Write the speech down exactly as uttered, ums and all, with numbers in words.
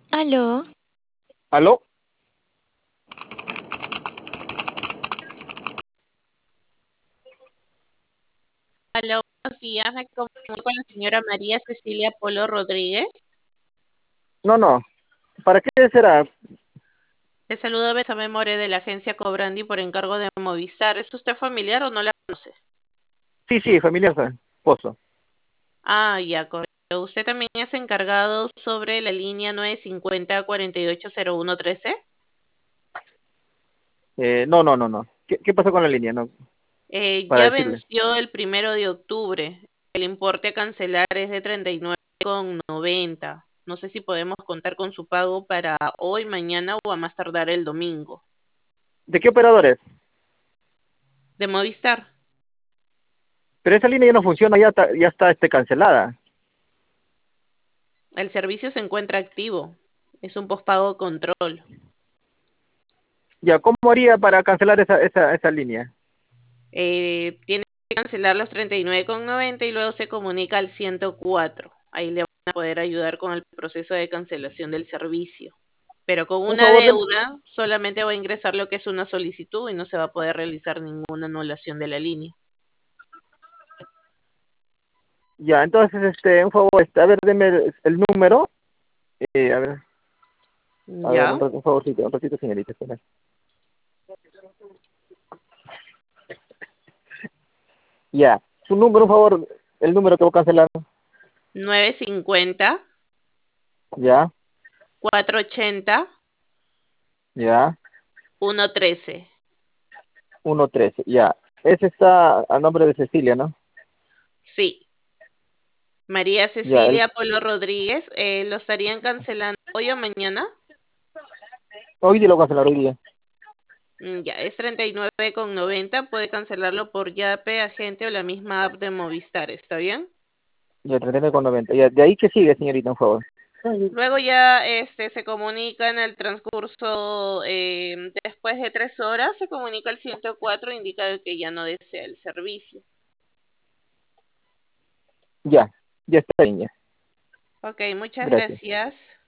Aló, ¿Aló? Hola, buenos días. Me comunico con la señora María Cecilia Polo Rodríguez. No, no. ¿Para qué será? Le saludo a More de la agencia Cobrandi por encargo de Movistar. ¿Es usted familiar o no la conoce? Sí, sí, familiar, soy, esposo. Ah, ya, correcto. ¿Usted también es encargado sobre la línea nueve cinco cero, cuatro ocho cero uno uno tres? Eh, no, no, no, no. ¿Qué, qué pasó con la línea? No, Eh, para ya decirle. venció el primero de octubre. El importe a cancelar es de treinta y nueve con noventa. No sé si podemos contar con su pago para hoy, mañana o a más tardar el domingo. ¿De qué operador es? De Movistar. Pero esa línea ya no funciona, ya está, ya está este, cancelada. El servicio se encuentra activo. Es un pospago control. Ya, ¿cómo haría para cancelar esa, esa, esa línea? Eh, tiene que cancelar los treinta y nueve con noventa y luego se comunica al ciento cuatro. Ahí le van a poder ayudar con el proceso de cancelación del servicio. Pero con Un una favor de... deuda solamente va a ingresar lo que es una solicitud y no se va a poder realizar ninguna anulación de la línea. Ya, entonces, este, un favor, este, a ver, deme el, el número. Eh, a ver, a ver, un, ¿Ya? ra- un favorcito, un ratito, señorita. Espera. Ya, su número, un favor, el número que voy a cancelar. nueve cinco cero, Ya, cuatro ochenta, ya, uno trece. uno trece, ya. Ese está a nombre de Cecilia, ¿no? Sí. María Ya, el, Cecilia Polo Rodríguez, eh, ¿lo estarían cancelando hoy o mañana? hoy día lo voy a cancelar hoy día. Mm, Ya, es treinta y nueve con noventa. Puede cancelarlo por Yape, Agente o la misma app de Movistar. ¿Está bien? Ya, treinta y nueve con noventa. Ya, de ahí que sigue, señorita, un favor. Luego ya este, se comunica en el transcurso, eh, después de tres horas, se comunica al ciento cuatro, indica que ya no desea el servicio. Ya, ya está bien, ya. Ok, muchas Gracias. gracias.